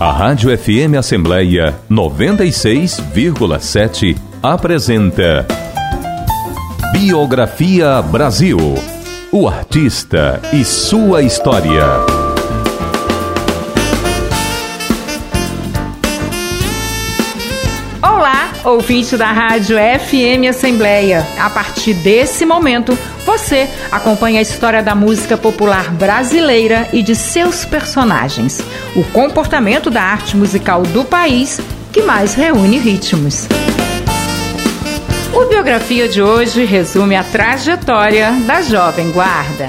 A Rádio FM Assembleia 96,7 apresenta Biografia Brasil. O artista e sua história. Olá, ouvinte da Rádio FM Assembleia. A partir desse momento, você acompanha a história da música popular brasileira e de seus personagens, o comportamento da arte musical do país que mais reúne ritmos. O Biografia de hoje resume a trajetória da Jovem Guarda.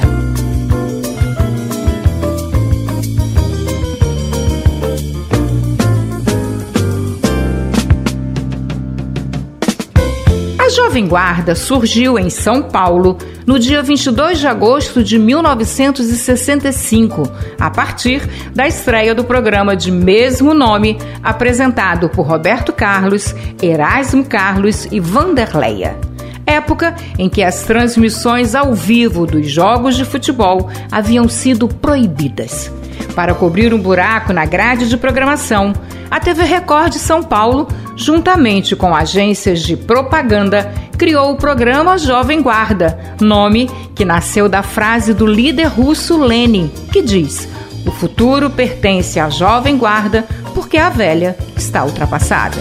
A Jovem Guarda surgiu em São Paulo no dia 22 de agosto de 1965, a partir da estreia do programa de mesmo nome, apresentado por Roberto Carlos, Erasmo Carlos e Vanderleia. Época em que as transmissões ao vivo dos jogos de futebol haviam sido proibidas. Para cobrir um buraco na grade de programação, a TV Record de São Paulo, juntamente com agências de propaganda, criou o programa Jovem Guarda, nome que nasceu da frase do líder russo Lenin, que diz: "O futuro pertence à Jovem Guarda porque a velha está ultrapassada."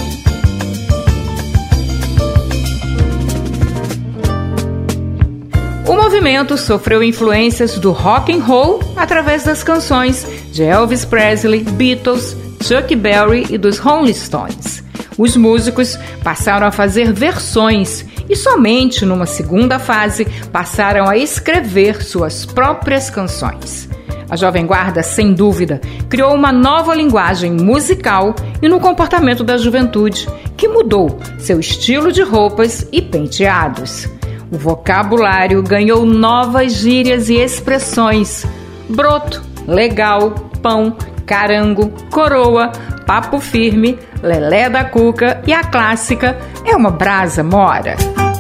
O movimento sofreu influências do rock and roll através das canções de Elvis Presley, Beatles, Chuck Berry e dos Rolling Stones. Os músicos passaram a fazer versões e somente numa segunda fase passaram a escrever suas próprias canções. A Jovem Guarda, sem dúvida, criou uma nova linguagem musical e no comportamento da juventude, que mudou seu estilo de roupas e penteados. O vocabulário ganhou novas gírias e expressões: broto, legal, pão, carango, coroa, papo firme, lelé da cuca e a clássica "é uma brasa mora".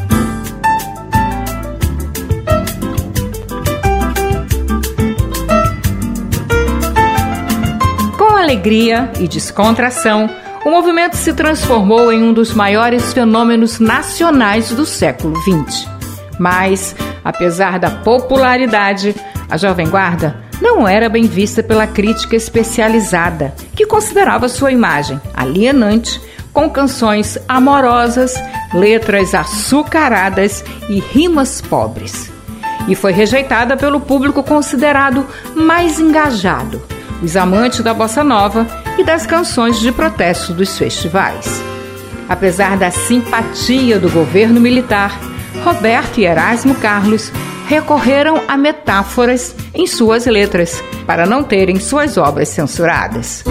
Com alegria e descontração, o movimento se transformou em um dos maiores fenômenos nacionais do século XX. Mas, apesar da popularidade, a Jovem Guarda não era bem vista pela crítica especializada, que considerava sua imagem alienante, com canções amorosas, letras açucaradas e rimas pobres. E foi rejeitada pelo público considerado mais engajado, os amantes da bossa nova e das canções de protesto dos festivais. Apesar da simpatia do governo militar, Roberto e Erasmo Carlos recorreram a metáforas em suas letras para não terem suas obras censuradas.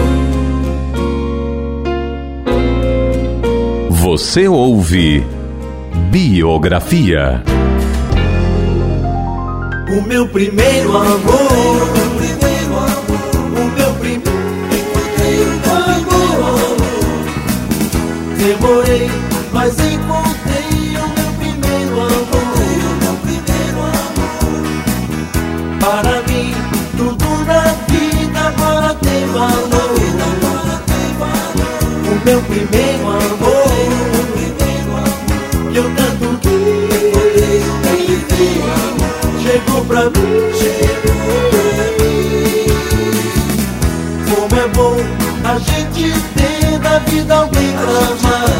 Você ouve Biografia. O meu primeiro amor, demorei, mas encontrei o meu primeiro amor. Para mim, tudo na vida agora tem valor. O meu primeiro amor, que eu tanto quis, chegou pra mim. Como é bom a gente ter na vida alguém pra amar.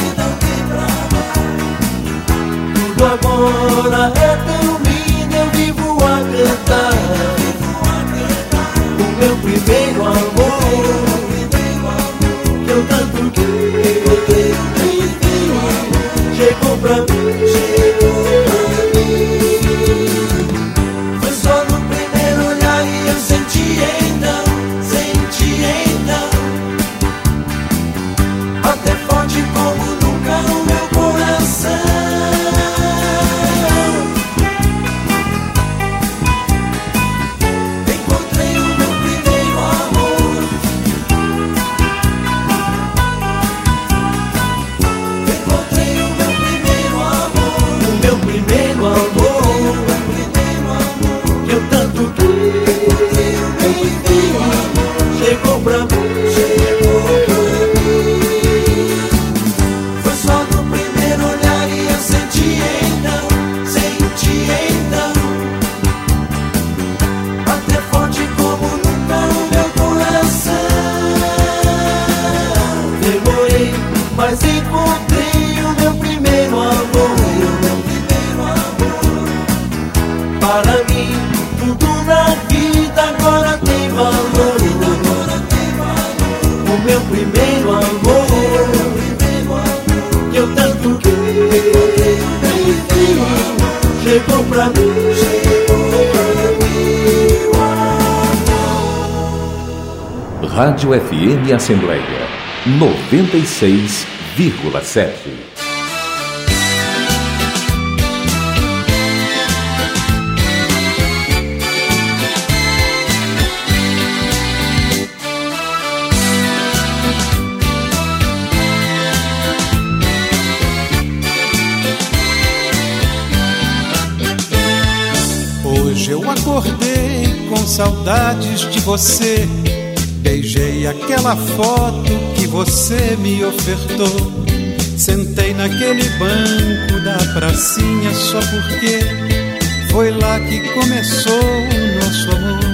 Tudo agora é tão lindo, eu vivo a cantar. O meu primeiro amor, que eu tanto quis, chegou pra mim. Foi só no primeiro olhar e eu senti então, até forte como nunca no meu coração. Encontrei o meu primeiro amor. Rádio FM Assembleia 96,7. Hoje eu acordei com saudades de você. Beijei aquela foto que você me ofertou. Sentei naquele banco da pracinha só porque foi lá que começou o nosso amor.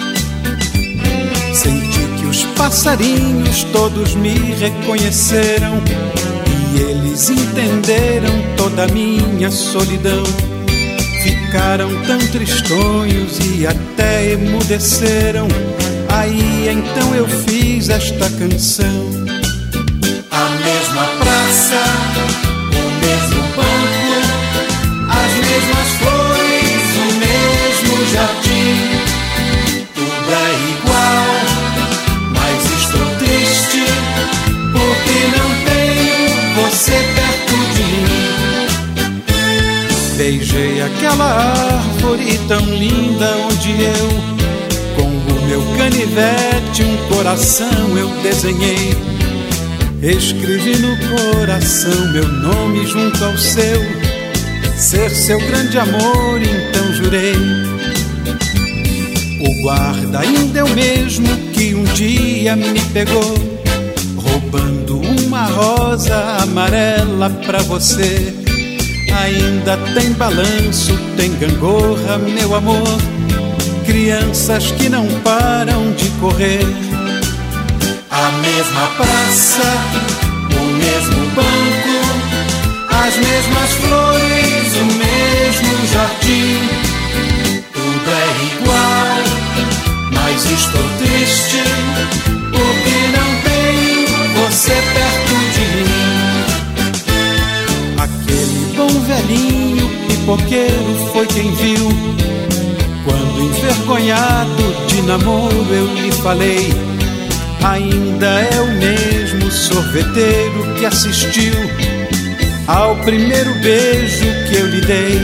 Senti que os passarinhos todos me reconheceram e eles entenderam toda a minha solidão. Ficaram tão tristonhos e até emudeceram. Aí então eu fiz esta canção. A mesma praça, o mesmo banco, as mesmas flores, o mesmo jardim. Tudo é igual, mas estou triste porque não tenho você perto de mim. Beijei aquela árvore tão linda onde eu, com o meu canivete, um coração eu desenhei. Escrevi no coração meu nome junto ao seu, ser seu grande amor, então jurei. O guarda ainda é o mesmo que um dia me pegou, roubando uma rosa amarela pra você. Ainda tem balanço, tem gangorra, meu amor, crianças que não param de correr. A mesma praça, o mesmo banco, as mesmas flores, o mesmo jardim. Tudo é igual, mas estou triste porque não tenho você perto de mim. Aquele bom velhinho pipoqueiro foi quem viu, quando envergonhado de namoro eu lhe falei. Ainda é o mesmo sorveteiro que assistiu ao primeiro beijo que eu lhe dei.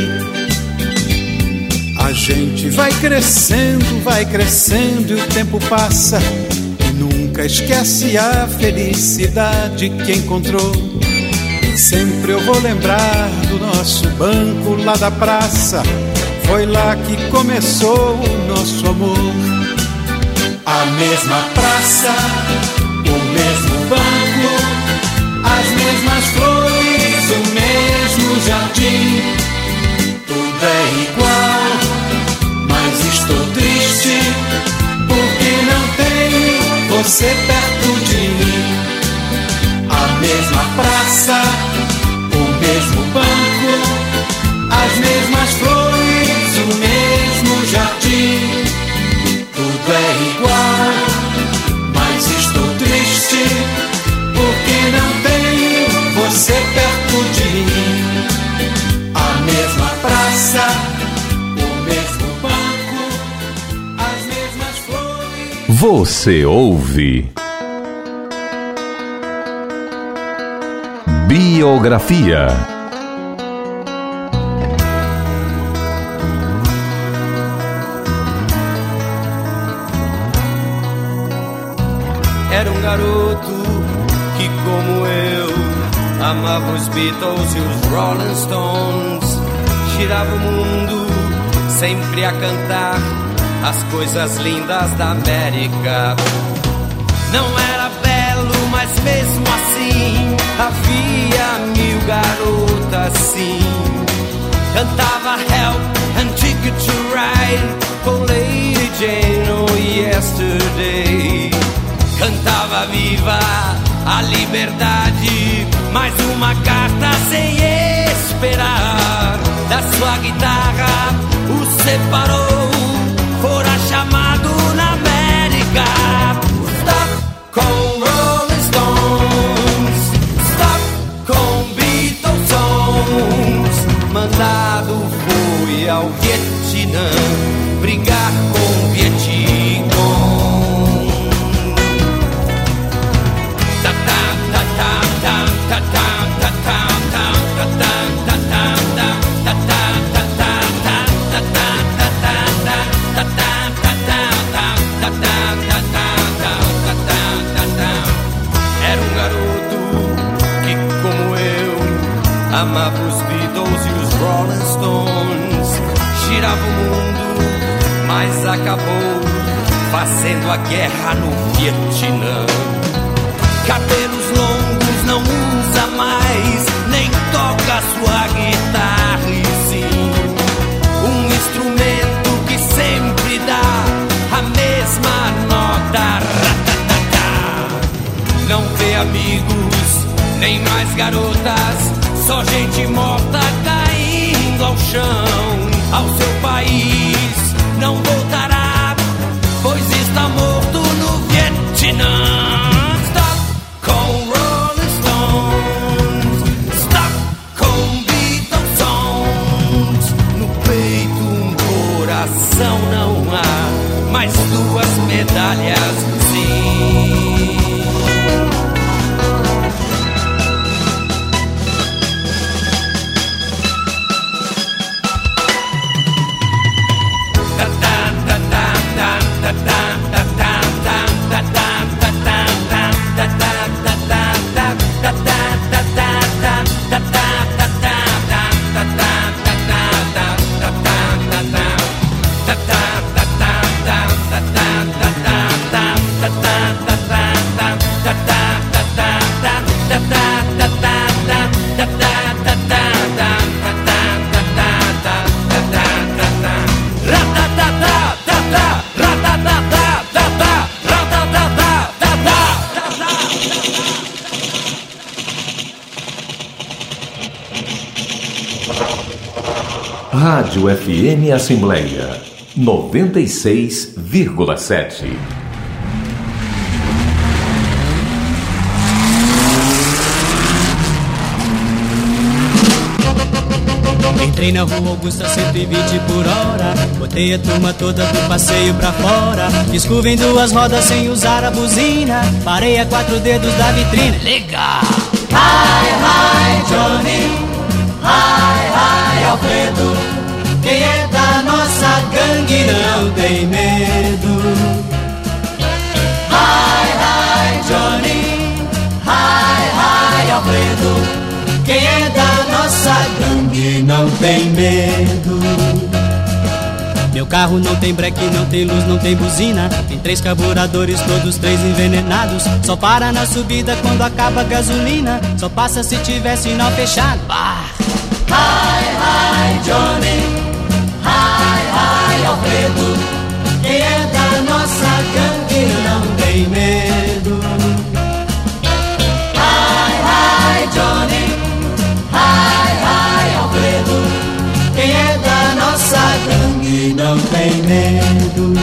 A gente vai crescendo e o tempo passa e nunca esquece a felicidade que encontrou. Sempre eu vou lembrar do nosso banco lá da praça, foi lá que começou o nosso amor. A mesma praça, o mesmo banco, as mesmas flores, o mesmo jardim. Tudo é igual, mas estou triste porque não tenho você perto de mim. A mesma praça, o mesmo banco, as mesmas flores, o mesmo jardim. Tudo é igual, mas estou triste porque não tenho você perto de mim. A mesma praça, o mesmo banco, as mesmas flores. Você ouve Biografia. Era um garoto que, como eu, amava os Beatles e os Rolling Stones. Girava o mundo sempre a cantar as coisas lindas da América. Não era belo, mas mesmo assim havia 1000 garotas sim. Cantava Help and Ticket to Ride, oh Lady Jane, oh Yesterday. Cantava viva a liberdade, mais uma carta sem esperar. Da sua guitarra o separou, fora chamado na América. Stop com Rolling Stones, stop com Beatles songs. Mandado foi ao Vietnã brigar com Vietcong. Era um garoto que, como eu, amava os Beatles e os Rolling Stones. Girava o mundo, mas acabou fazendo a guerra no Vietnã. Cabelos longos não usa mais, nem toca sua guitarra, e sim um instrumento que sempre dá a mesma nota. Não vê amigos, nem mais garotas, só gente morta caindo ao chão. Ao seu país não voltará, pois está morto no Vietnã. Stop com Rolling Stones, stop com Beatles songs. No peito um coração não há, mas duas medalhas sim. Rádio FM Assembleia 96,7. Entrei na rua Augusta 120 por hora, botei a turma toda do passeio pra fora. Disco em duas rodas sem usar a buzina, parei a 4 dedos da vitrine. Legal! Hi, hi, Johnny, hi, hi, Alfredo. Quem é da nossa gangue não tem medo. Hi, hi, Johnny, hi, hi, Alfredo. Quem é da nossa gangue não tem medo. Meu carro não tem breque, não tem luz, não tem buzina. Tem 3 carburadores, todos 3 envenenados. Só para na subida quando acaba a gasolina. Só passa se tiver sinal fechado. Bah! Hi, hi, Johnny, hi, hi, Alfredo. Quem é da nossa gangue não tem medo. Hi, hi, Johnny, hi, hi, Alfredo. Quem é da nossa gangue não tem medo.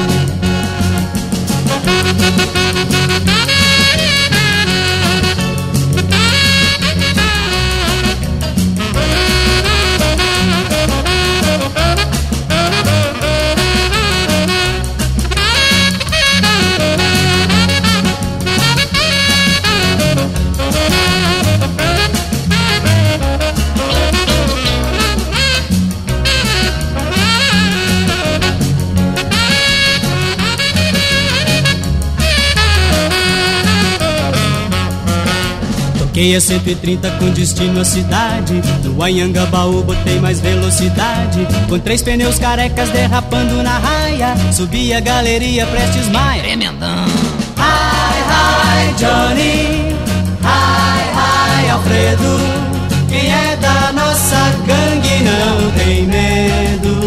Toquei a 130 com destino à cidade. No Anhangabaú botei mais velocidade. Com 3 pneus carecas derrapando na raia. Subi a galeria Prestes Maia. Tremendão. Hi, hi, Johnny, hi, hi, Alfredo. Quem é da nossa gangue não tem medo.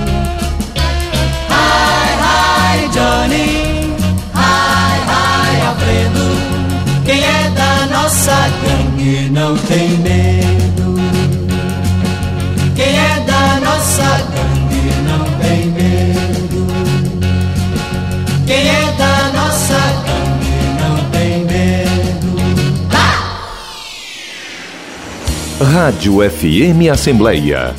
Hi, hi, Johnny, hi, hi, Alfredo. Quem é da nossa gangue não tem medo. Quem é da nossa gangue não tem medo. Quem é da nossa gangue não tem medo. Rádio FM Assembleia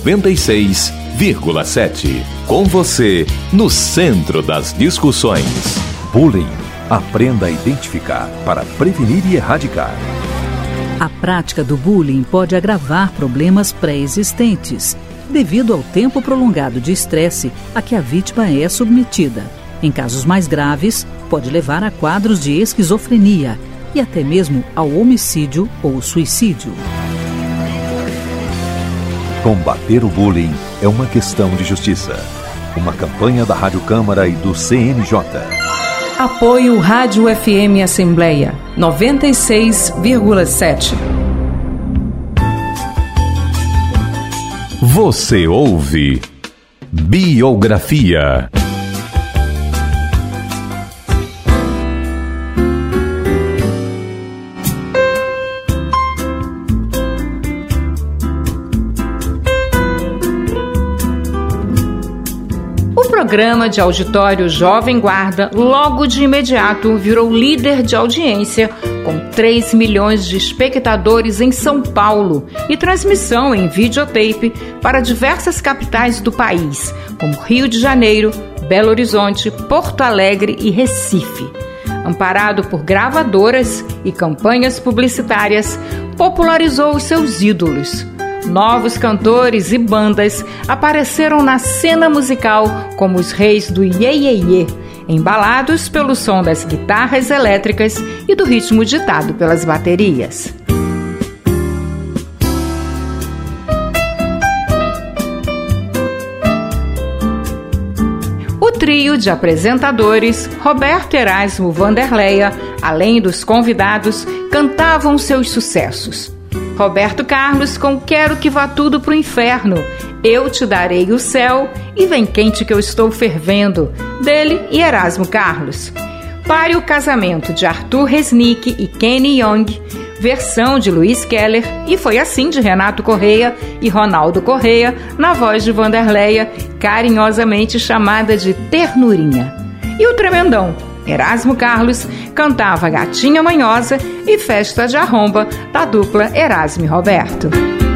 96,7. Com você no centro das discussões. Bullying. Aprenda a identificar para prevenir e erradicar. A prática do bullying pode agravar problemas pré-existentes, devido ao tempo prolongado de estresse a que a vítima é submetida. Em casos mais graves, pode levar a quadros de esquizofrenia e até mesmo ao homicídio ou suicídio. Combater o bullying é uma questão de justiça. Uma campanha da Rádio Câmara e do CNJ. Apoio Rádio FM Assembleia 96,7. Você ouve Biografia. O programa de auditório Jovem Guarda logo de imediato virou líder de audiência, com 3 milhões de espectadores em São Paulo e transmissão em videotape para diversas capitais do país, como Rio de Janeiro, Belo Horizonte, Porto Alegre e Recife. Amparado por gravadoras e campanhas publicitárias, popularizou os seus ídolos. Novos cantores e bandas apareceram na cena musical como os reis do iê, iê, iê, embalados pelo som das guitarras elétricas e do ritmo ditado pelas baterias. O trio de apresentadores, Roberto Erasmo Vanderleia, além dos convidados, cantavam seus sucessos. Roberto Carlos com Quero que Vá Tudo Pro Inferno, Eu Te Darei o Céu e Vem Quente Que Eu Estou Fervendo, dele e Erasmo Carlos. Pare o Casamento, de Arthur Resnick e Kenny Young, versão de Luiz Keller, e Foi Assim, de Renato Correia e Ronaldo Correia, na voz de Vanderleia, carinhosamente chamada de Ternurinha. E o Tremendão, Erasmo Carlos, cantava Gatinha Manhosa e Festa de Arromba, da dupla Erasmo e Roberto.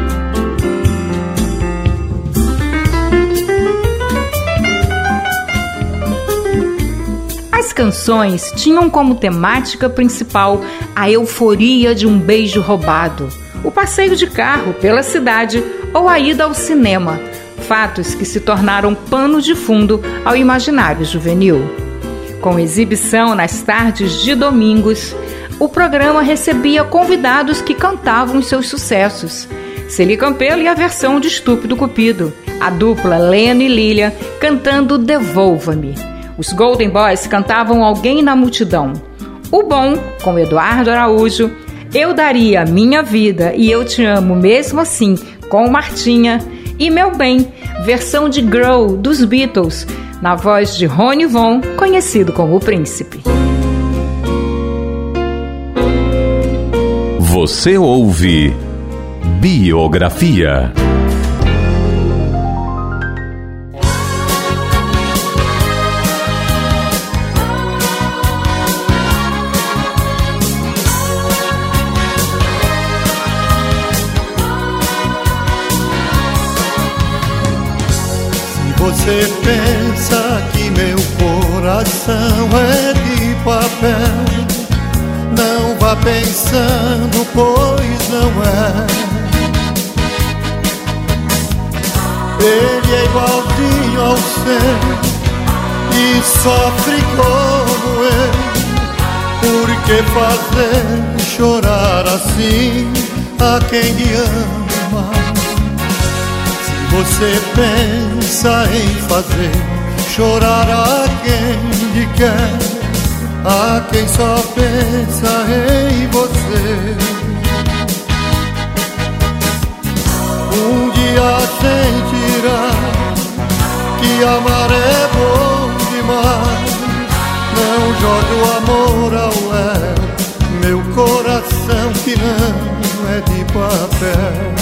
As canções tinham como temática principal a euforia de um beijo roubado, o passeio de carro pela cidade ou a ida ao cinema, fatos que se tornaram pano de fundo ao imaginário juvenil. Com exibição nas tardes de domingos, o programa recebia convidados que cantavam seus sucessos. Celi Campelo e a versão de Estúpido Cupido, a dupla Leno e Lília cantando Devolva-me. Os Golden Boys cantavam Alguém na Multidão. O Bom, com Eduardo Araújo, Eu Daria Minha Vida e Eu Te Amo Mesmo Assim, com Martinha. E Meu Bem, versão de Girl, dos Beatles, na voz de Rony Von, conhecido como o Príncipe. Você ouve Biografia. Você pensa que meu coração é de papel? Não vá pensando, pois não é. Ele é igualzinho ao seu e sofre como eu. Por que fazer chorar assim a quem lhe ama? Você pensa em fazer chorar a quem lhe quer, a quem só pensa em você. Um dia sentirá que amar é bom demais. Não jogue o amor ao léu, meu coração que não é de papel.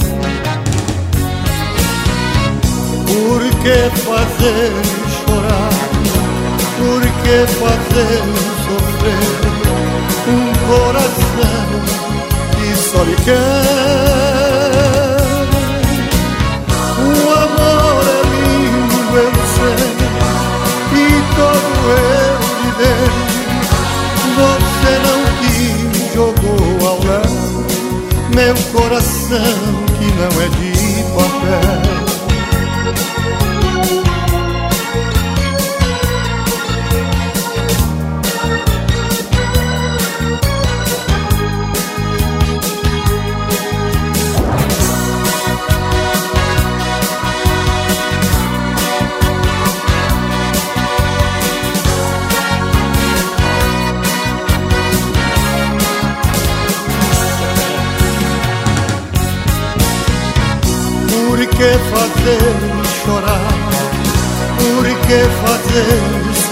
Por que fazer chorar? Por que fazer sofrer um coração que só lhe quer? O amor é lindo, eu sei, e todo eu lhe dei. Você não quis, jogou ao léu meu coração que não é de papel.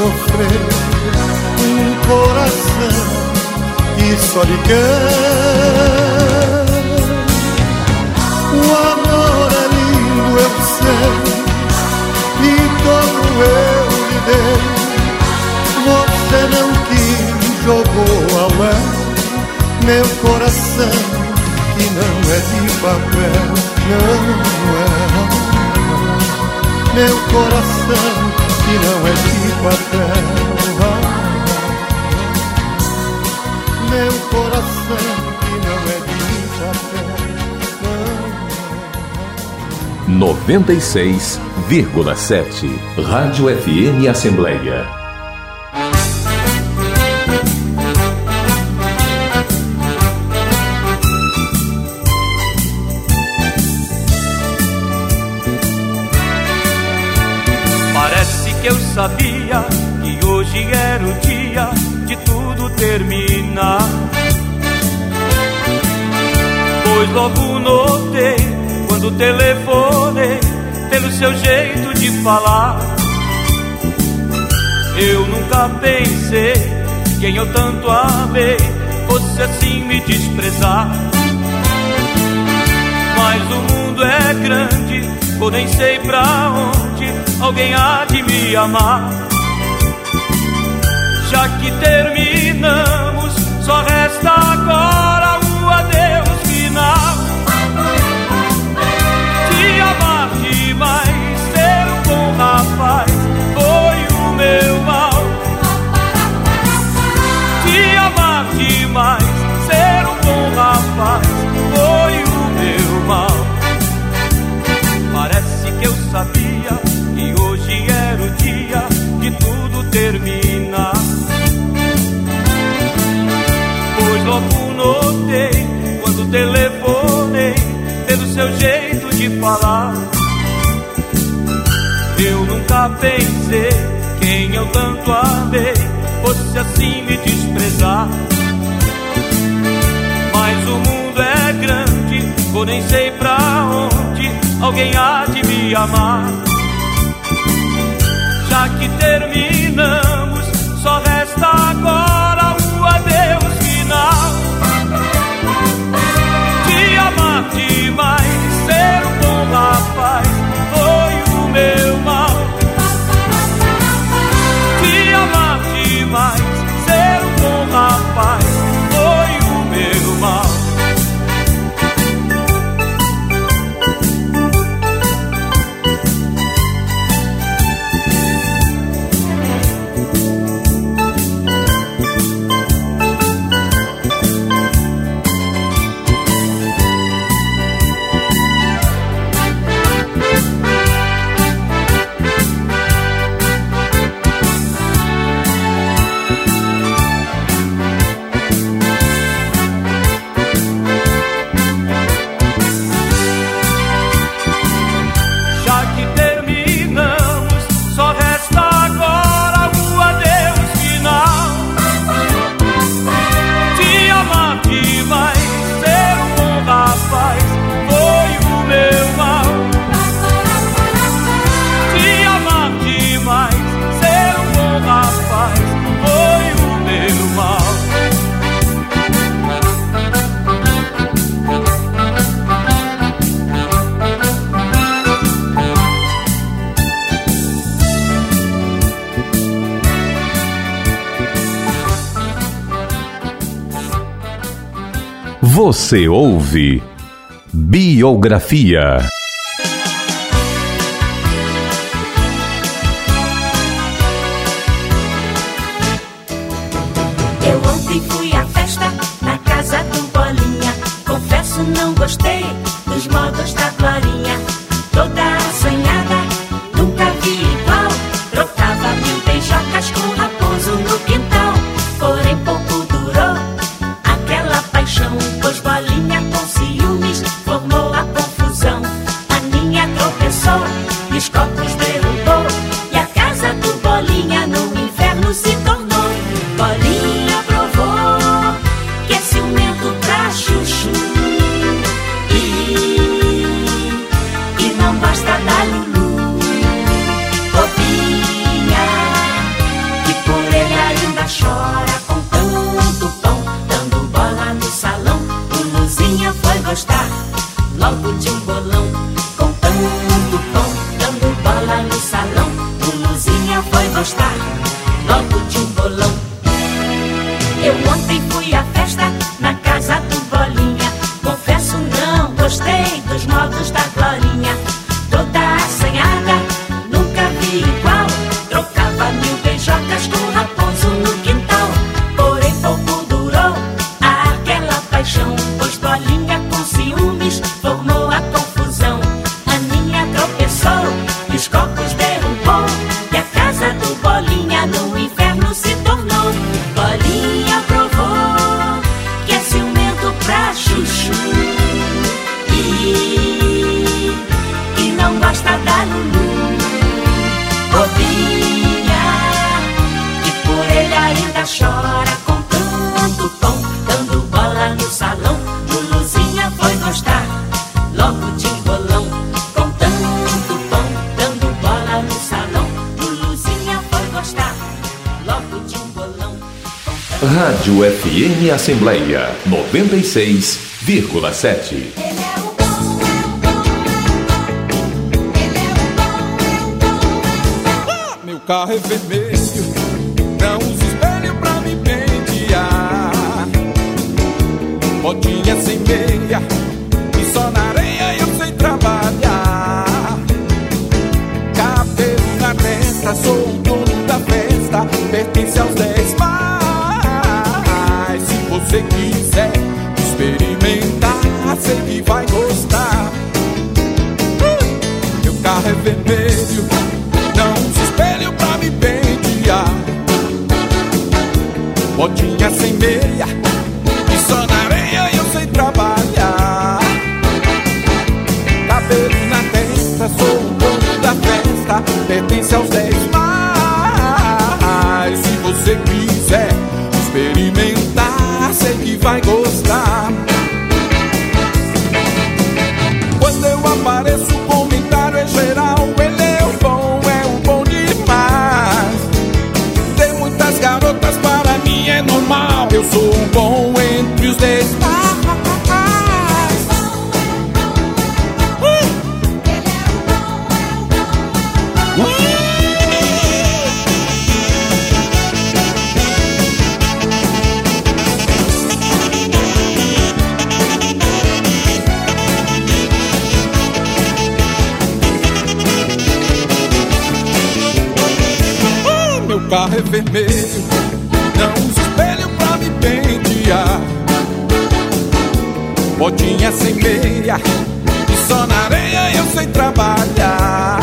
sofrer um coração que só lhe quer. O amor é lindo, eu sei, e todo eu lhe dei. Você não quis, jogou ao ar meu coração, que não é de papel, não é. Meu coração, que não é de papel. Meu coração, que não é de papel. 96,7 Rádio FM Assembleia. Eu sabia que hoje era o dia de tudo terminar, pois logo notei quando telefonei pelo seu jeito de falar. Eu nunca pensei quem eu tanto amei fosse assim me desprezar. Mas o mundo é grande, eu nem sei pra onde alguém há de me amar. Já que terminamos, só resta agora o adeus final. Te amar demais, ser um bom rapaz, foi o meu mal. Te amar demais, ser um bom rapaz, foi o meu mal. Parece que eu sabia que hoje era o dia de tudo terminar, pois logo notei quando telefonei pelo seu jeito de falar. Eu nunca pensei quem eu tanto amei fosse assim me desprezar. Mas o mundo é grande, eu nem sei pra onde alguém há de me amar. Já que terminamos, só resta agora o adeus final. Te amar demais, ser um bom rapaz, foi o meu mal. Te amar demais, ser um bom rapaz, foi o meu mal. Você ouve Biografia. Eu ontem fui à festa na casa do Bolinha. Confesso, não gostei dos modos da Glorinha. Toda assanhada, nunca vi igual. Trocava 1000 beijocas com o raposo no quintal. Porém pouco durou aquela paixão, pois Bolinha com ciúmes formou a confusão. A Ninha tropeçou e os copos derrubou, e a casa do Bolinha no inferno se tornou. Bolinha provou que é ciumento pra chuchu, e não basta dar lulu. Bobinha chora com tanto pão, dando bola no salão. Luluzinha foi gostar logo de um bolão. Com tanto pão, dando bola no salão. Luluzinha foi gostar logo de um bolão. Eu ontem fui à festa na casa do Bolinha. Confesso, não gostei dos modos da Glorinha. Toda assanhada, nunca vi igual. Trocava 1000 beijocas com raposo no quintal. Porém pouco durou aquela paixão, pois Bolinha com ciúmes formou a confusão. Aninha tropeçou e os copos derrubou, e a casa do Bolinha no inferno se tornou. Bolinha provou que é ciumento pra chuchu e não gosta da Lulu. Bobinha, que por ele ainda chora com tanto pão, dando bola no salão. Luluzinha foi gostar logo de um bolão. Com tanto pão, dando bola no salão. Luluzinha foi gostar logo de um bolão. Rádio FM Assembleia 96,7. Meu carro é vermelho, não uso espelho pra me pentear. Botinha sem meia e só na areia eu sei trabalhar. Cabelo na testa, sou o dono da festa, pertence aos 10 mais. Se você quiser experimentar, sei que vai gostar. Meu carro é vermelho, não uso espelho pra me pentear. Botinha sem meia e só na areia eu sei trabalhar. Cabelo na testa, sou o dono da festa, pertence aos 10 mais. Se você quiser experimentar, sei que vai gostar. Quando eu apareço, o comentário é geral. Ele é o bom demais. Tem muitas garotas, para mim é normal. Eu sou o bom entre os 10 mais. Meu carro é vermelho, não uso espelho pra me pentear. Botinha sem meia e só na areia eu sei trabalhar.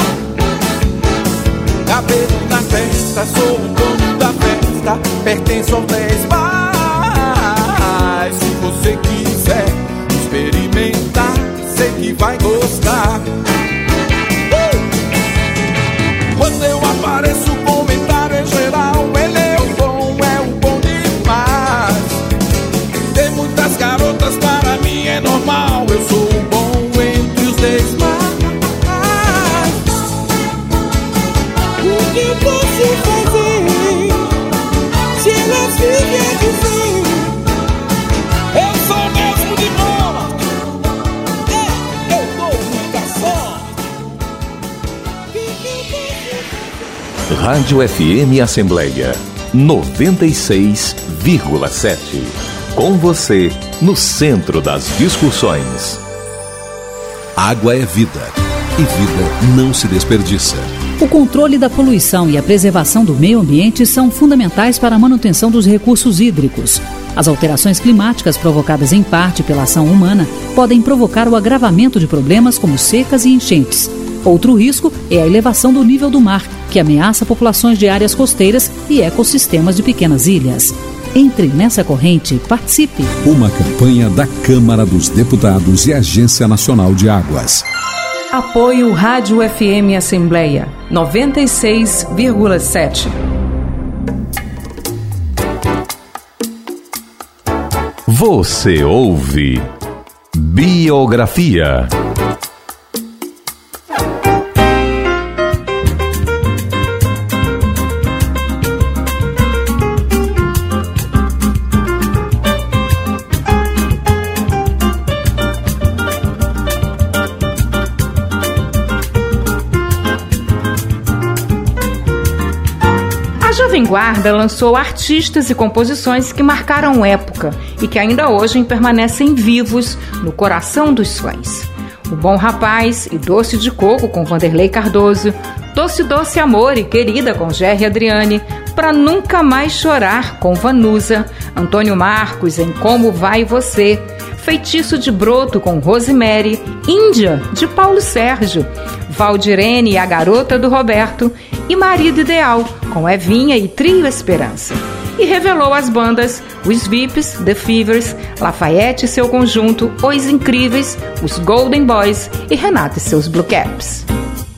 Cabelo na testa, sou o dono da festa, pertenço aos 10 mais. Se você quiser experimentar, sei que vai gostar. Quando eu apareço, o comentário é geral. Ele é o bom demais. Tem muitas garotas, para mim é normal. Eu sou o bom entre os 10 mais. O que posso fazer se elas vivem dizer eu sou mesmo de bola? Eu dou muita sorte. Rádio FM Assembleia 96,7. Com você, no centro das discussões. Água é vida, e vida não se desperdiça. O controle da poluição e a preservação do meio ambiente são fundamentais para a manutenção dos recursos hídricos. As alterações climáticas provocadas em parte pela ação humana podem provocar o agravamento de problemas como secas e enchentes. Outro risco é a elevação do nível do mar, que ameaça populações de áreas costeiras e ecossistemas de pequenas ilhas. Entre nessa corrente, participe. Uma campanha da Câmara dos Deputados e Agência Nacional de Águas. Apoio Rádio FM Assembleia 96,7. Você ouve Biografia. Jovem Guarda lançou artistas e composições que marcaram época e que ainda hoje permanecem vivos no coração dos fãs. O Bom Rapaz e Doce de Coco com Vanderlei Cardoso, Doce Doce Amor e Querida com Gerry Adriane, Pra Nunca Mais Chorar com Vanusa, Antônio Marcos em Como Vai Você, Feitiço de Broto com Rosemary, Índia de Paulo Sérgio, Valdirene e a Garota do Roberto e Marido Ideal com Evinha e Trio Esperança. E revelou as bandas Os Vips, The Fevers, Lafayette e seu conjunto, Os Incríveis, Os Golden Boys e Renato e seus Blue Caps.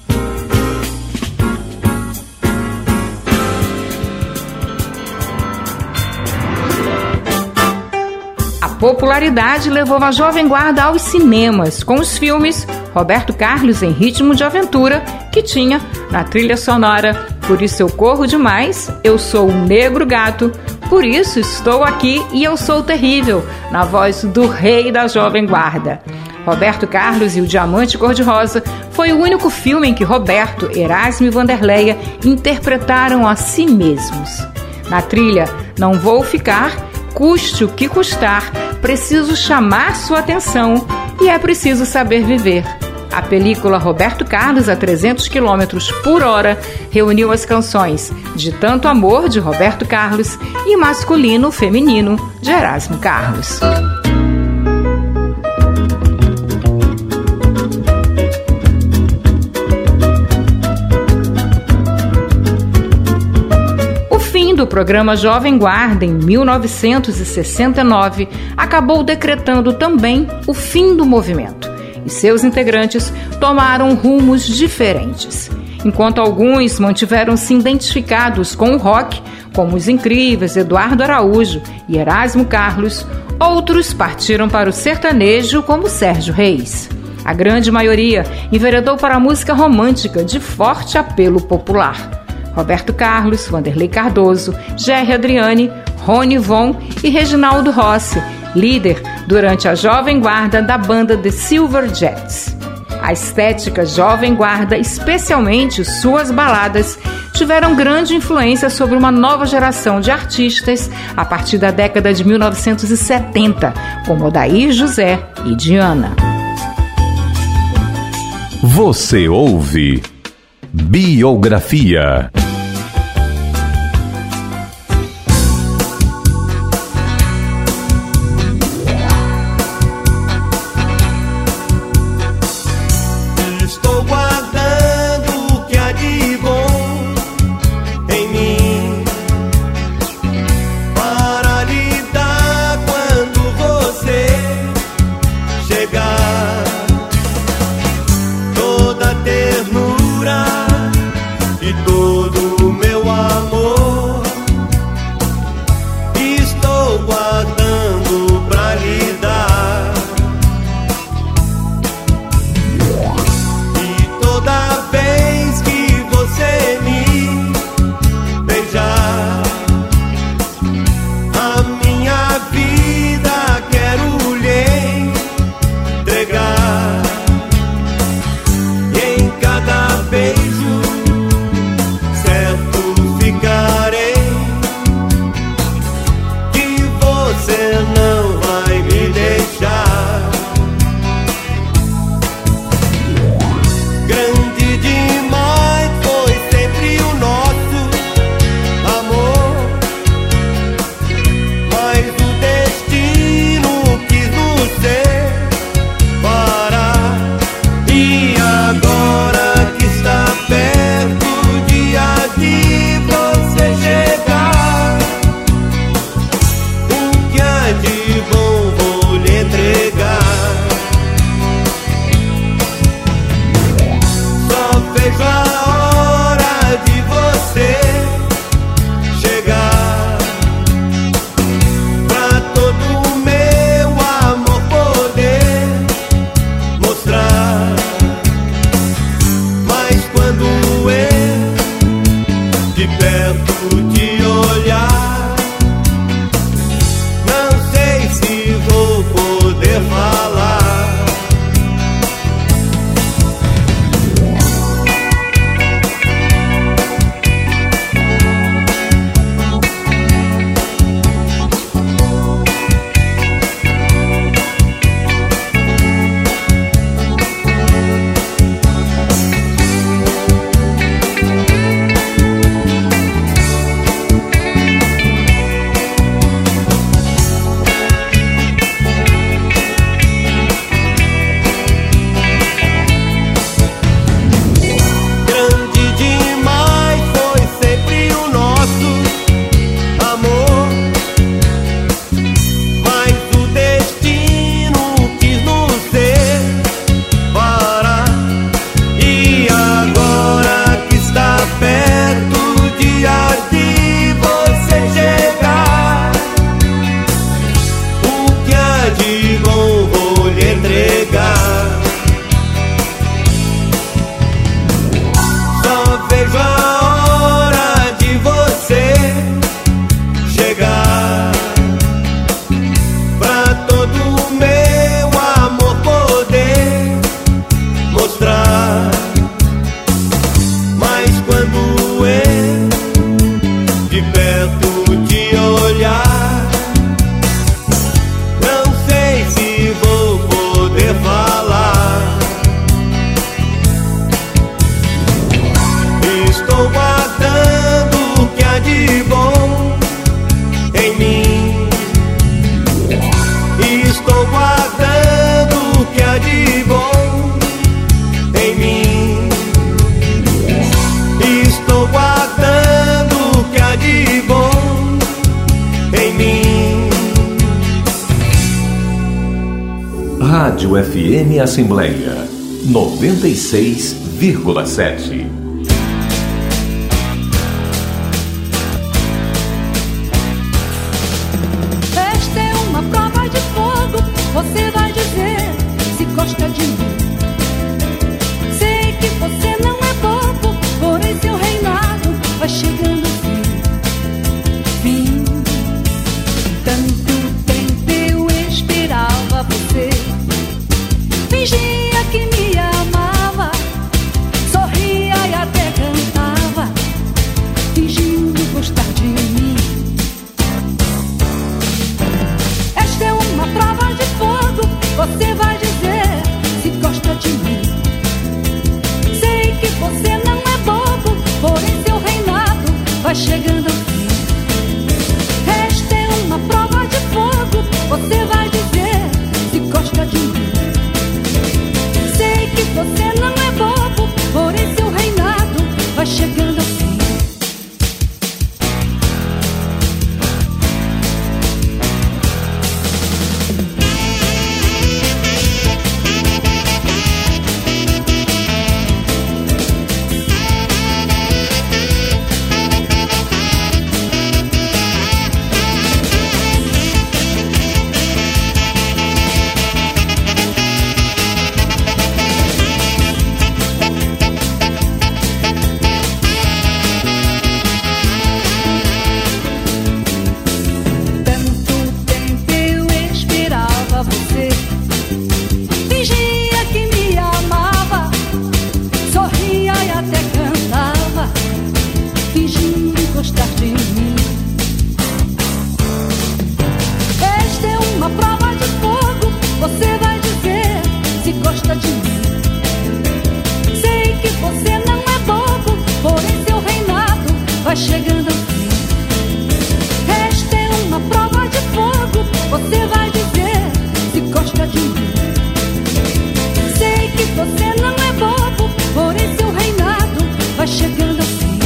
A popularidade levou a Jovem Guarda aos cinemas com os filmes Roberto Carlos em Ritmo de Aventura, que tinha na trilha sonora Por Isso Eu Corro Demais, Eu Sou o Negro Gato, Por Isso Estou Aqui e Eu Sou Terrível, na voz do rei da Jovem Guarda. Roberto Carlos e o Diamante Cor-de-Rosa foi o único filme em que Roberto, Erasmo e Vanderleia interpretaram a si mesmos. Na trilha Não Vou Ficar, Custe o que custar, preciso chamar sua atenção e é preciso saber viver. A película Roberto Carlos a 300 km por hora reuniu as canções De Tanto Amor, de Roberto Carlos, e Masculino Feminino, de Erasmo Carlos. Do programa Jovem Guarda em 1969 acabou decretando também o fim do movimento e seus integrantes tomaram rumos diferentes. Enquanto alguns mantiveram-se identificados com o rock, como Os Incríveis, Eduardo Araújo e Erasmo Carlos, outros partiram para o sertanejo, como Sérgio Reis. A grande maioria enveredou para a música romântica de forte apelo popular. Roberto Carlos, Vanderlei Cardoso, Gerry Adriane, Rony Von e Reginaldo Rossi, líder durante a Jovem Guarda da banda The Silver Jets. A estética Jovem Guarda, especialmente suas baladas, tiveram grande influência sobre uma nova geração de artistas a partir da década de 1970, como Odair José e Diana. Você ouve Biografia. Toda ternura e todo Rádio FM Assembleia 96,7. Esta é uma prova de fogo, você vai dizer se gosta de mim. Sei que você não é bobo, porém seu reinado vai chegando ao fim. Tanto tempo eu esperava você, fingia que me amava, sorria e até cantava, fingindo gostar de mim. Esta é uma prova de fogo, você vai dizer se gosta de mim. Sei que você não é bobo, porém seu reinado vai chegando ao fim. Esta é uma prova de fogo, você vai dizer se gosta de mim. Sei que você não é bobo, porém seu reinado vai chegando ao fim. Chegando ao fim. Esta é uma prova de fogo, você vai dizer se gosta de mim. Sei que você não é bobo, porém seu reinado vai chegando ao fim.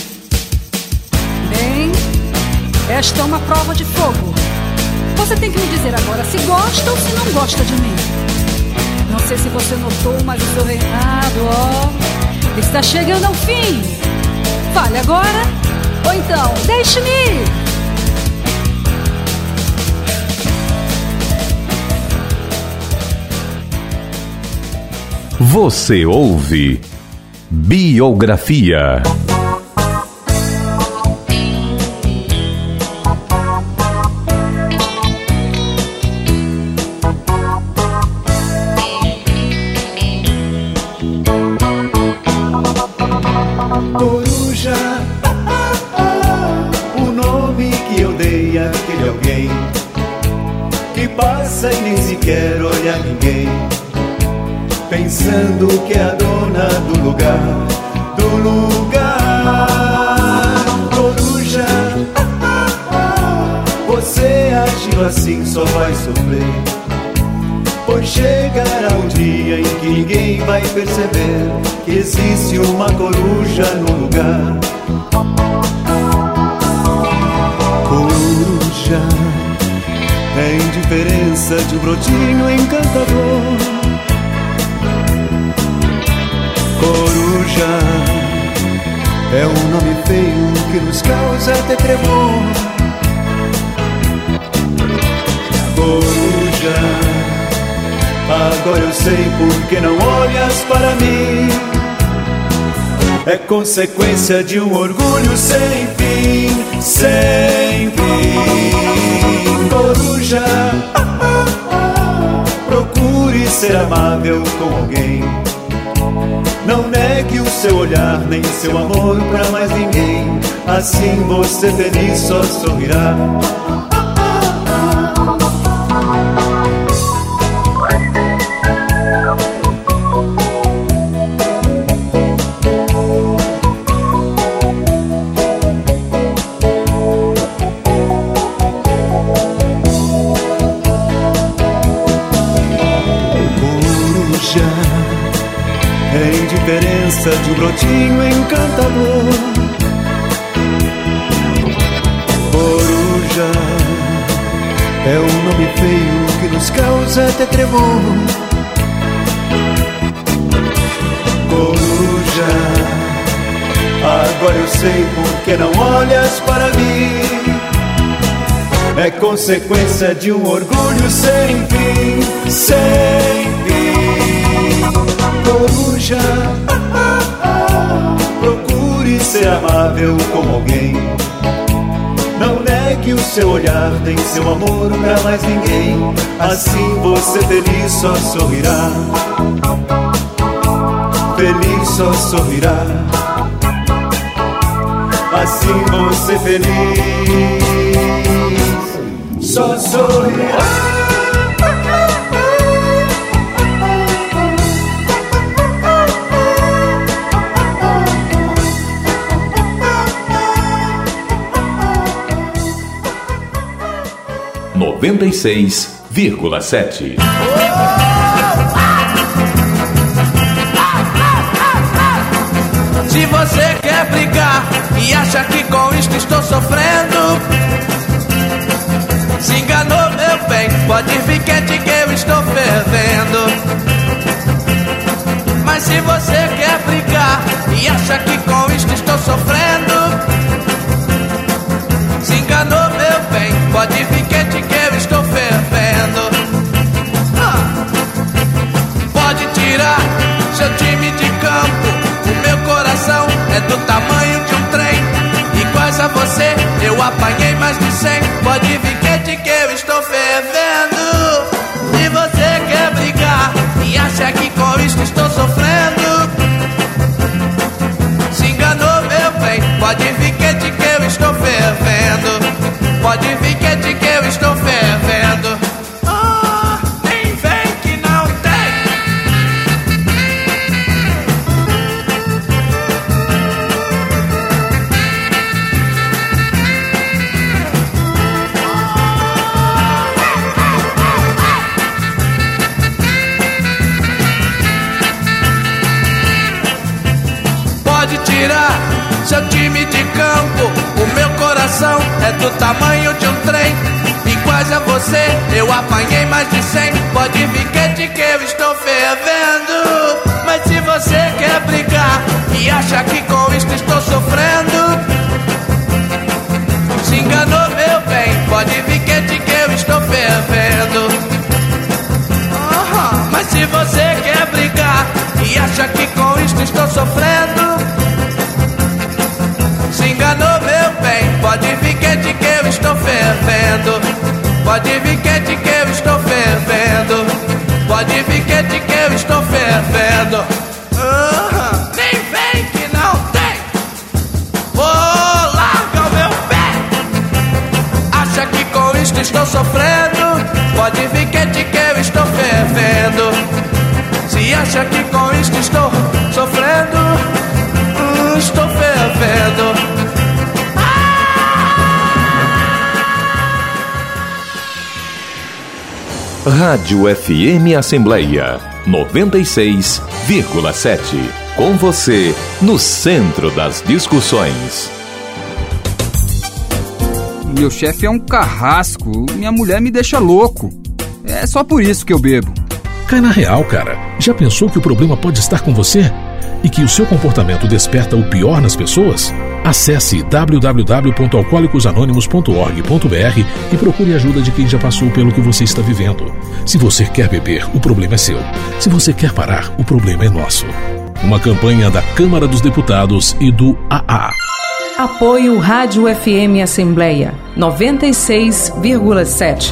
Bem, esta é uma prova de fogo. Você tem que me dizer agora se gosta ou se não gosta de mim. Não sei se você notou, mas o seu reinado, está chegando ao fim. Fale agora, ou então, deixe-me ir. Você ouve Biografia. E nem sequer olha ninguém, pensando que é a dona do lugar, Coruja, você agindo assim só vai sofrer, pois chegará um dia em que ninguém vai perceber que existe uma coruja no lugar. Coruja é a indiferença de um brotinho encantador. Coruja é um nome feio que nos causa até tremor. Coruja, agora eu sei por que não olhas para mim. É consequência de um orgulho sem fim, sem fim. Coruja, procure ser amável com alguém. Não negue o seu olhar nem seu amor pra mais ninguém. Assim você feliz só sorrirá. É a indiferença de um brotinho encantador. Coruja É um nome feio que nos causa até tremor. Coruja, agora eu sei por que não olhas para mim. É consequência de um orgulho sem fim, sem fim. Coruja, procure ser amável com alguém. Não negue o seu olhar, tem seu amor pra mais ninguém. Assim você feliz só sorrirá. Feliz só sorrirá. Assim você feliz só sorrirá. Noventa e 96,7. Se você quer brigar e acha que com isto estou sofrendo, se enganou, meu bem, pode vir quente que eu estou fervendo. Mas se você quer brigar e acha que com isto estou sofrendo, se enganou, meu bem, pode vir quente que eu estou fervendo. Pode tirar seu time de campo, o meu coração é do tamanho de um trem. Iguais a você, eu apanhei mais de 100. Pode vir quente que eu estou fervendo. Se você quer brigar e acha que com isso estou sofrendo, se enganou, meu bem, pode vir quente que eu estou fervendo. Pode vir quente que eu estou fervendo. Nem vem que não tem. Pode tirar seu time de campo, o meu coração é do tamanho de um trem. Iguais a você, eu apanhei mais de 100. Pode vir quente que eu estou fervendo. Mas se você quer brigar e acha que com isto estou sofrendo, se enganou, meu bem, pode vir quente que eu estou fervendo. Mas se você quer brigar e acha que com isto estou sofrendo, se enganou, meu bem, pode vir quente que eu estou fervendo. Pode vir quente que eu estou fervendo. Pode vir quente que eu estou fervendo. Nem vem que não tem. Vou largar o meu pé. Acha que com isto estou sofrendo, pode vir quente que eu estou fervendo. Se acha que com isto estou sofrendo, estou fervendo. Rádio FM Assembleia 96,7. Com você, no centro das discussões. Meu chefe é um carrasco, minha mulher me deixa louco. É só por isso que eu bebo. Cai na real, cara. Já pensou que o problema pode estar com você? E que o seu comportamento desperta o pior nas pessoas? Acesse www.alcoolicosanonimos.org.br e procure ajuda de quem já passou pelo que você está vivendo. Se você quer beber, o problema é seu. Se você quer parar, o problema é nosso. Uma campanha da Câmara dos Deputados e do AA. Apoio Rádio FM Assembleia 96,7.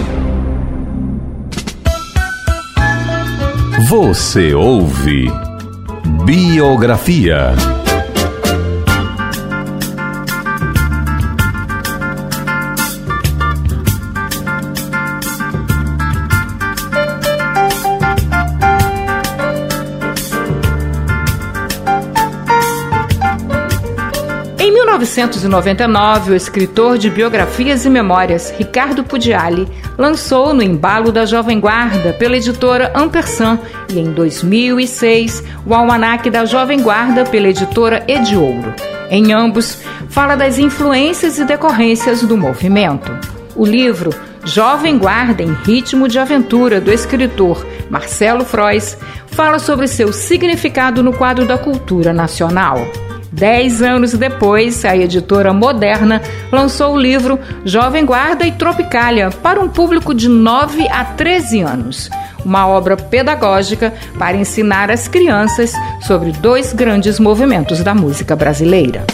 Você ouve Biografia. Em 1999, o escritor de biografias e memórias Ricardo Pugliali lançou No Embalo da Jovem Guarda pela editora Ampersand e em 2006 o Almanaque da Jovem Guarda pela editora Ediouro. Em ambos, fala das influências e decorrências do movimento. O livro Jovem Guarda em Ritmo de Aventura, do escritor Marcelo Frois, fala sobre seu significado no quadro da cultura nacional. 10 anos depois, a editora Moderna lançou o livro Jovem Guarda e Tropicália para um público de 9 a 13 anos. Uma obra pedagógica para ensinar as crianças sobre 2 grandes movimentos da música brasileira.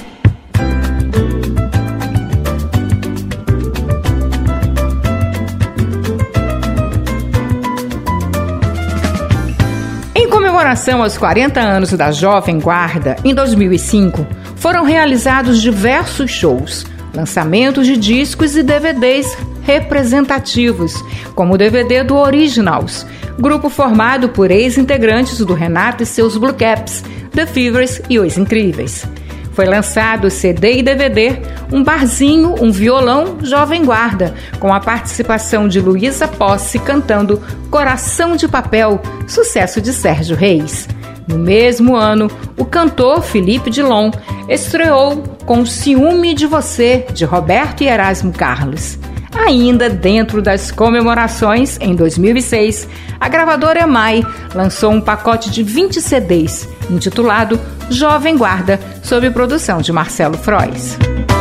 Em comemoração aos 40 anos da Jovem Guarda, em 2005, foram realizados diversos shows, lançamentos de discos e DVDs representativos, como o DVD do Originals, grupo formado por ex-integrantes do Renato e seus Blue Caps, The Fevers e Os Incríveis. Foi lançado CD e DVD, um barzinho, um violão, Jovem Guarda, com a participação de Luísa Posse cantando Coração de Papel, sucesso de Sérgio Reis. No mesmo ano, o cantor Felipe Dilon estreou com Ciúme de Você, de Roberto e Erasmo Carlos. Ainda dentro das comemorações, em 2006, a gravadora EMAI lançou um pacote de 20 CDs, intitulado Jovem Guarda, sob produção de Marcelo Frois.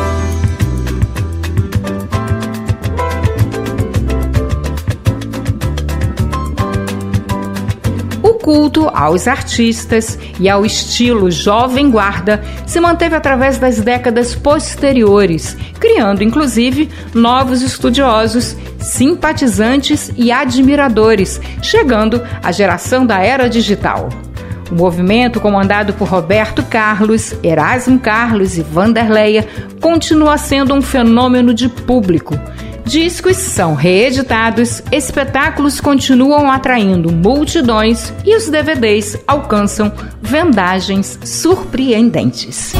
O culto aos artistas e ao estilo Jovem Guarda se manteve através das décadas posteriores, criando inclusive novos estudiosos, simpatizantes e admiradores, chegando à geração da era digital. O movimento, comandado por Roberto Carlos, Erasmo Carlos e Vanderleia, continua sendo um fenômeno de público. Discos são reeditados, espetáculos continuam atraindo multidões e os DVDs alcançam vendagens surpreendentes.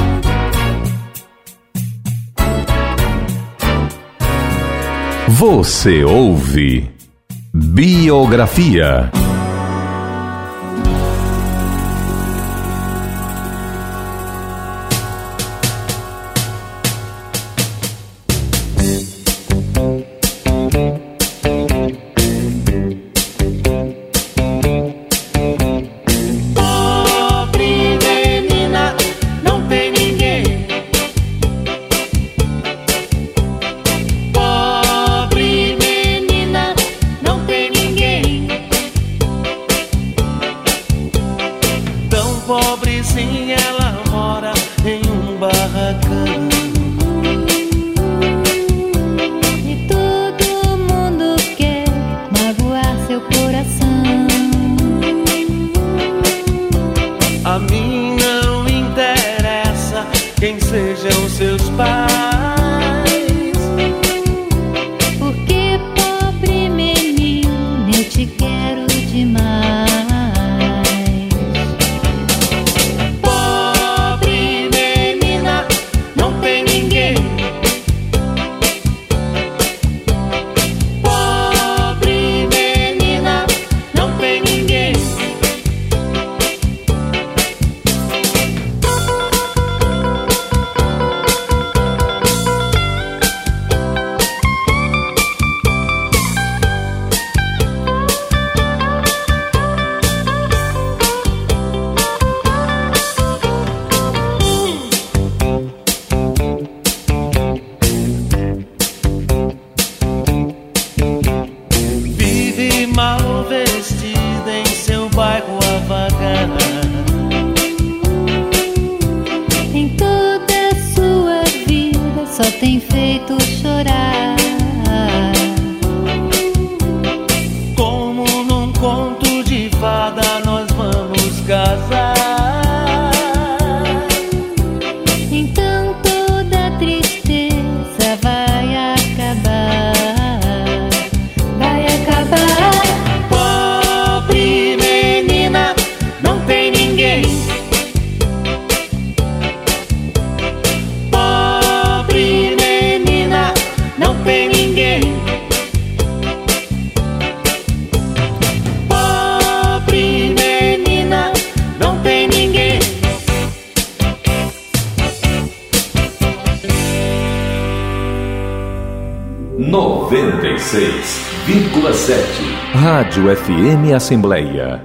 Você ouve Biografia. Pobrezinha, ela mora em um barracão. E todo mundo quer magoar seu coração. A mim não interessa quem sejam seus pais, porque pobre menina, eu te quero demais. Mal vestida em seu bairro a vagar. Em toda a sua vida só tem feito chorar. Como num conto de fada nós vamos casar. Então toda tristeza vai acabar. Vai acabar. Pobre menina, não tem ninguém. Pobre menina, não tem 96,7. Rádio FM Assembleia.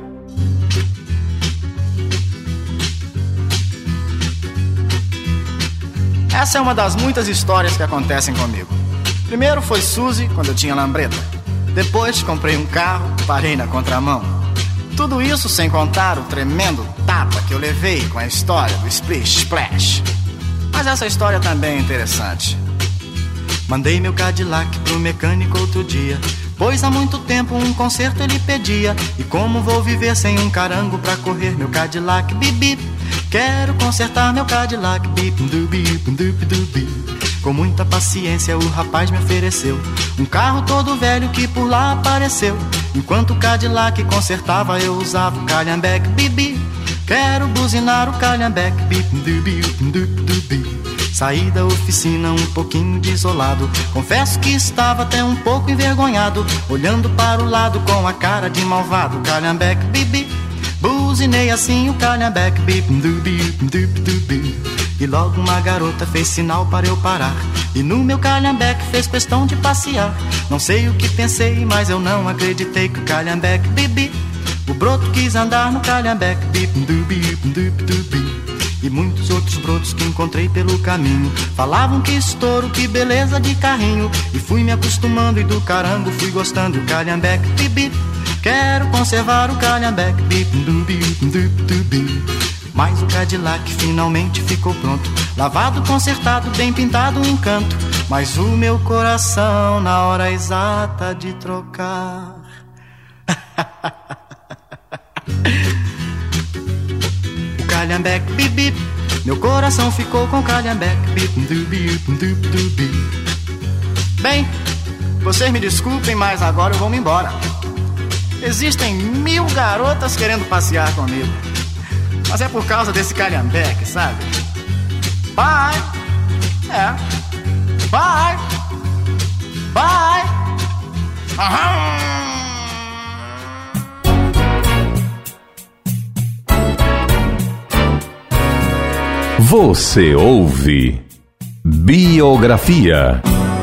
Essa é uma das muitas histórias que acontecem comigo. Primeiro foi Suzy, quando eu tinha lambreta. Depois comprei um carro, parei na contramão. Tudo isso sem contar o tremendo tapa que eu levei com a história do Splish Splash. Mas essa história também é interessante. Mandei meu Cadillac pro mecânico outro dia, pois há muito tempo um conserto ele pedia. E como vou viver sem um carango pra correr meu Cadillac, bip bip. Quero consertar meu Cadillac, bip dubi dubi dubi. Com muita paciência o rapaz me ofereceu um carro todo velho que por lá apareceu. Enquanto o Cadillac consertava eu usava o calhambeque, bip bip. Quero buzinar o calhambeque, bip dubi dubi dubi. Saí da oficina um pouquinho desolado, confesso que estava até um pouco envergonhado, olhando para o lado com a cara de malvado. Calhambeque, bibi, buzinei assim o calhambeque, bip dubi dubi dubi. E logo uma garota fez sinal para eu parar, e no meu calhambeque fez questão de passear. Não sei o que pensei, mas eu não acreditei que o calhambeque, bibi, o broto quis andar no calhambeque, bip dubi dubi dubi. E muitos outros brotos que encontrei pelo caminho falavam que estouro, que beleza de carrinho. E fui me acostumando e do carango fui gostando. O calhambeque, bibi, quero conservar o calhambeque, bip dubi dubi dubi. Mas o Cadillac finalmente ficou pronto, lavado, consertado, bem pintado, um encanto. Mas o meu coração na hora exata de trocar calhambeque, bip bip, meu coração ficou com calhambeque, bip dubi dubi dubi. Bem, vocês me desculpem, mas agora eu vou me embora. Existem 1000 garotas querendo passear comigo, mas é por causa desse calhambeque, sabe? Bye, bye, bye. Aham. Você ouve Biografia.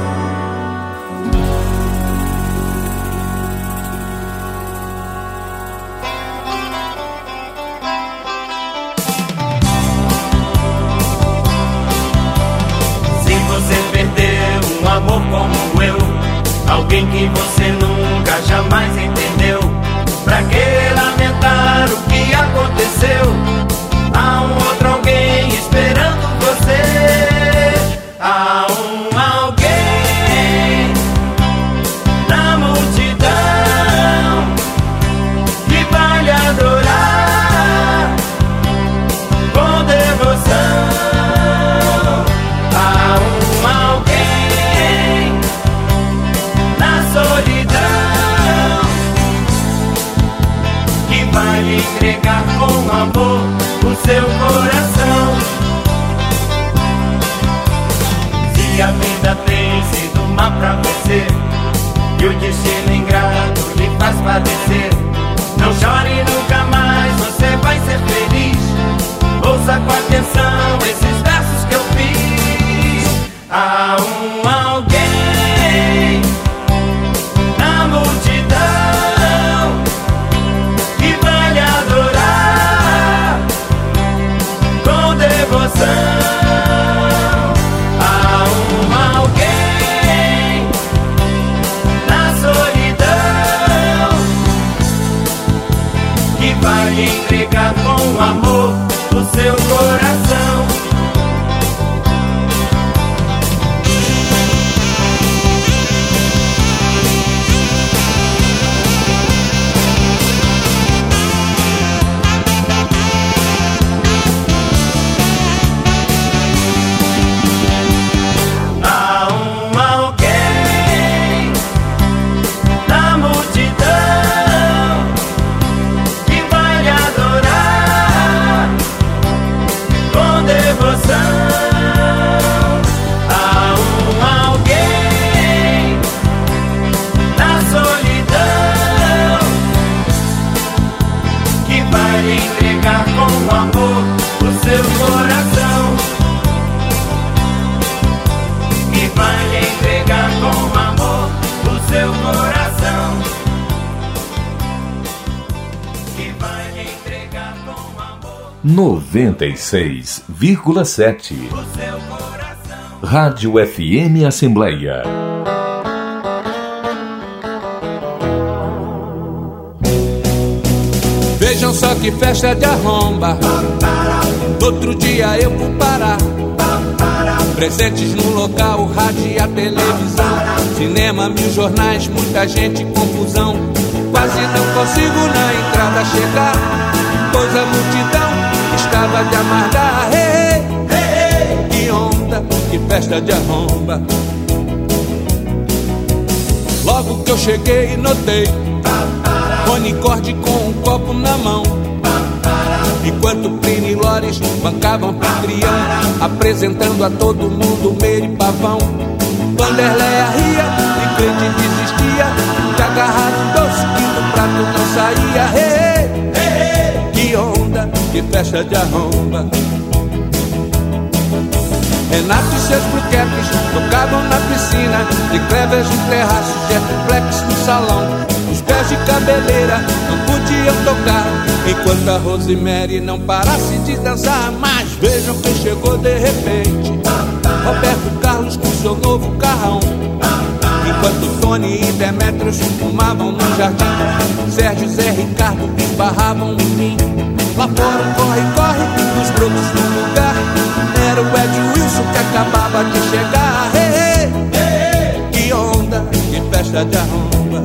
Se você perdeu um amor como eu, alguém que você nunca jamais entendeu, pra que lamentar o que aconteceu? Há um outro alguém esperando você. Há um alguém na multidão que vai lhe adorar com devoção. Há um alguém na solidão que vai lhe entregar com amor o seu coração. Se a vida tem sido má pra você e o destino ingrato lhe faz padecer, não chore nunca mais, você vai ser feliz. Ouça com atenção esses versos que eu fiz. Há um alguém na multidão que vai lhe adorar com devoção. Há um alguém na solidão que vai lhe entregar com amor o seu coração. Com 96,7. Rádio FM Assembleia. Vejam só que festa de arromba. No outro dia eu vou parar. Presentes no local, o rádio e a televisão, cinema, 1000 jornais, muita gente, confusão. Quase não consigo na entrada chegar, pois a multidão estava de amargar. Hey, hey, hey, que onda, que festa de arromba. Logo que eu cheguei notei Rony Corde com um copo na mão, enquanto Plínio e Lores bancavam anfitrião, apresentando a todo mundo Meire e Pavão. Vanderleia ria e Cleide desistia, de agarrado doce que do prato não saía. Hey, hey, hey, que onda, que festa de arromba. Renato e seus bluecaps tocavam na piscina, de Clevers no terraço, Jetplex no salão. Os pés de cabeleira não podiam tocar, enquanto a Rosemary não parasse de dançar. Mas vejam quem chegou de repente, Roberto Carlos com seu novo carrão, enquanto Tony e Demetrios fumavam no jardim. Sérgio e Zé Ricardo esbarravam em mim. Lá fora um corre-corre nos brotos do lugar. Era o Ed Wilson que acabava de chegar. Hey, hey, hey, que onda, que festa de arromba.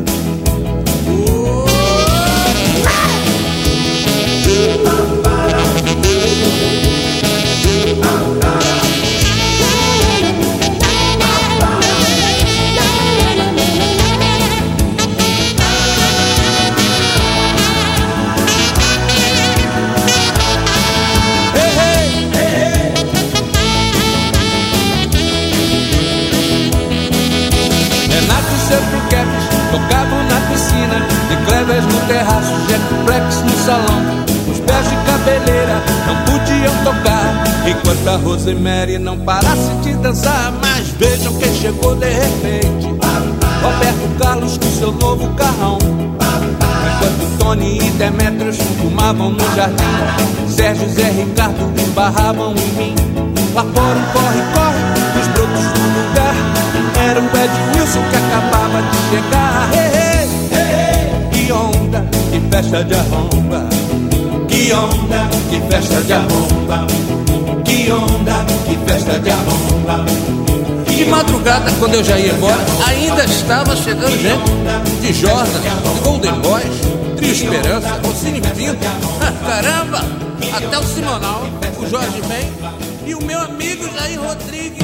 Tocavam na piscina, de Clevers no terraço, Jetplex no salão. Os pés de cabeleira não podiam tocar, enquanto a Rosemary não parasse de dançar. Mas vejam quem chegou de repente, Roberto Carlos com seu novo carrão, enquanto Tony e Demetrios fumavam no jardim. Sérgio e Zé Ricardo esbarravam em mim. Lá fora um corre-corre nos brotos do lugar. Era o Ed Wilson que acabava de chegar. Hey, hey, hey, hey, que onda, que festa de arromba. Que onda, que festa de arromba. Que onda, que festa de arromba. De madrugada, quando eu já ia embora, ainda estava chegando gente. De Jordan, de Golden Boys, Trio Esperança, Rossini Pinto. Caramba, até o Simonal, o Jorge Ben e o meu amigo Jair Rodrigues.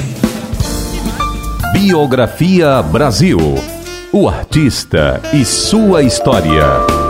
Biografia Brasil. O artista e sua história.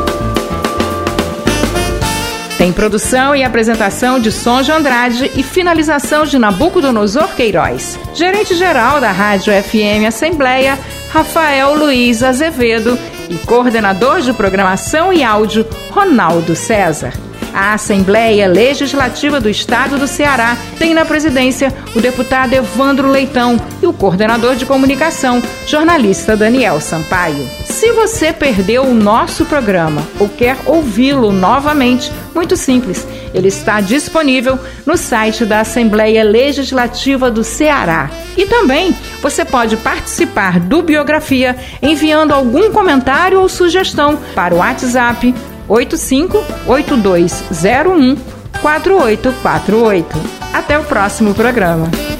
Tem produção e apresentação de Som de Andrade e finalização de Nabucodonosor Queiroz. Gerente-geral da Rádio FM Assembleia, Rafael Luiz Azevedo, e coordenador de programação e áudio, Ronaldo César. A Assembleia Legislativa do Estado do Ceará tem na presidência o deputado Evandro Leitão e o coordenador de comunicação, jornalista Daniel Sampaio. Se você perdeu o nosso programa ou quer ouvi-lo novamente, muito simples, ele está disponível no site da Assembleia Legislativa do Ceará. E também você pode participar do Biografia enviando algum comentário ou sugestão para o WhatsApp 8582014848. Até o próximo programa.